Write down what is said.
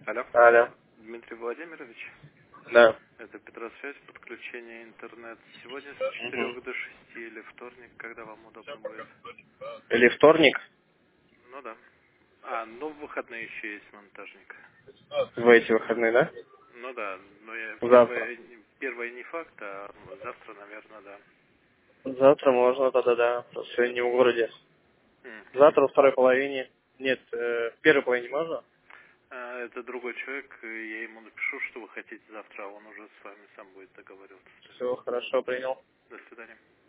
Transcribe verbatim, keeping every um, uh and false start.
Алло. Алло. Дмитрий Владимирович, Да. это Петросвязь, подключение интернет. Сегодня с Мгм. четырех до шести или вторник, когда вам удобно будет? Или вторник, Ну да. А, ну в выходные еще есть монтажник. в эти выходные, да? Ну да, но я Завтра. первое, первое не факт, а завтра, наверное, да. Завтра можно тогда, да. Просто сегодня не в городе. Мгм. Завтра во второй половине. Нет, э, в первой половине можно? А, это другой человек, и я ему напишу, что вы хотите завтра, а он уже с вами сам будет договариваться. Все, хорошо, принял. До свидания.